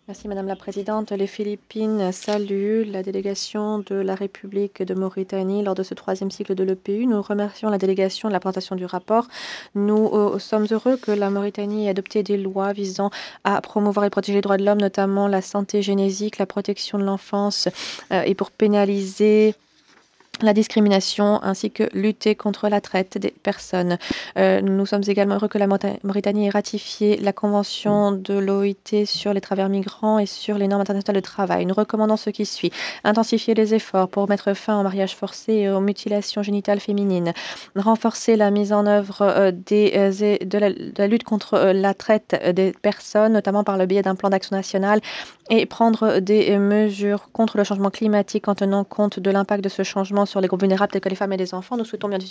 Merci Madame la Présidente. Les Philippines saluent la délégation de la République de Mauritanie lors de ce troisième cycle de l'EPU. Nous remercions la délégation de la présentation du rapport. Nous sommes heureux que la Mauritanie ait adopté des lois visant à promouvoir et protéger les droits de l'homme, notamment la santé génésique, la protection de l'enfance et pour pénaliser la discrimination ainsi que lutter contre la traite des personnes. Nous sommes également heureux que la Mauritanie ait ratifié la convention de l'OIT sur les travailleurs migrants et sur les normes internationales de travail. Nous recommandons ce qui suit: intensifier les efforts pour mettre fin au mariage forcé et aux mutilations génitales féminines, renforcer la mise en œuvre de la lutte contre la traite des personnes, notamment par le biais d'un plan d'action national, et prendre des mesures contre le changement climatique en tenant compte de l'impact de ce changement sur les groupes vulnérables tels que les femmes et les enfants. Nous souhaitons bien